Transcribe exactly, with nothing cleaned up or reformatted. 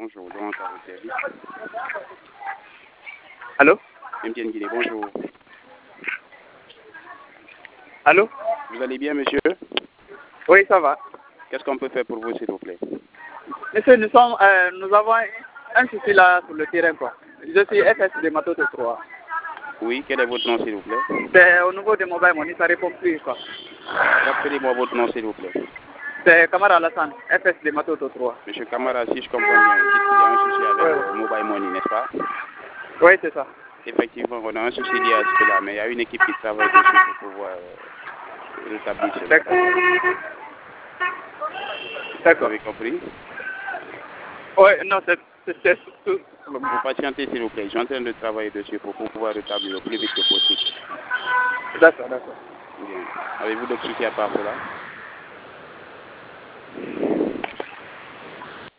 bonjour, donc à votre service. Allô? M T N Guinée, bonjour. Allô? Vous allez bien, monsieur? Oui, ça va. Qu'est-ce qu'on peut faire pour vous, s'il vous plaît? Monsieur, nous, sommes, euh, nous avons un souci là sur le terrain, quoi. Je suis F S de Matoto trois. Oui, quel est votre nom, s'il vous plaît? C'est au niveau de Mobile Money, ça répond plus, quoi. Rappelez-moi votre nom, s'il vous plaît. C'est Kamara Alassane, F S de Matoto trois. Monsieur Kamara, si je comprends bien, c'est qu'il y a un souci avec Ouais. euh, Mobile Money, n'est-ce pas? Oui, c'est ça. Effectivement, on a un souci lié à cela, mais il y a une équipe qui travaille dessus pour pouvoir euh, rétablir cela. D'accord. Vous D'accord. avez compris? Oui, non, c'est c'est tout. Vous patientez, s'il vous plaît. Je suis en train de travailler dessus pour pouvoir rétablir le plus vite que possible. D'accord, d'accord. Bien. Avez-vous d'autres soucis à part cela?